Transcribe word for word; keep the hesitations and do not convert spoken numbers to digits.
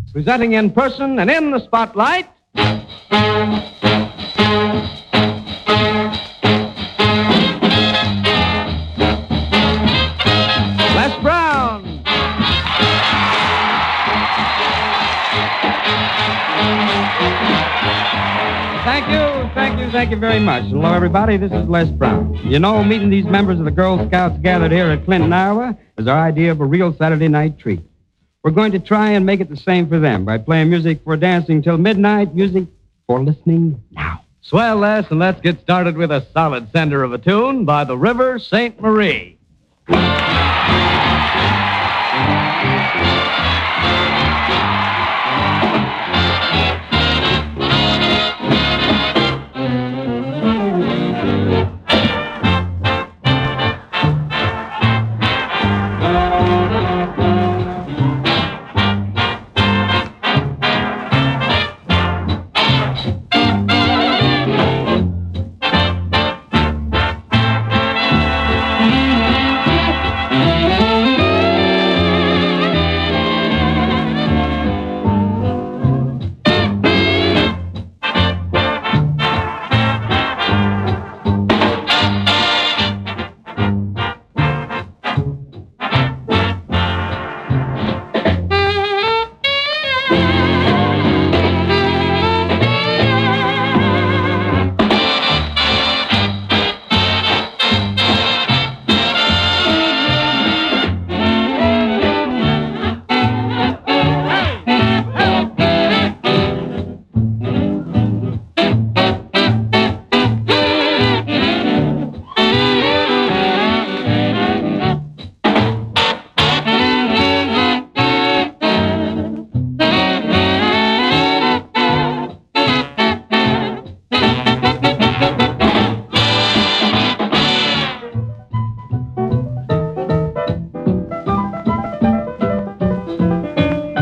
Presenting in person and in the spotlight, Les Brown. Thank you, thank you, thank you very much. Hello, everybody. This is Les Brown. You know, meeting these members of the Girl Scouts gathered here at Clinton, Iowa, is our idea of a real Saturday night treat. We're going to try and make it the same for them by playing music for dancing till midnight, music for listening now. Swell, Les, and let's get started with a solid sender of a tune by the River Saint Marie.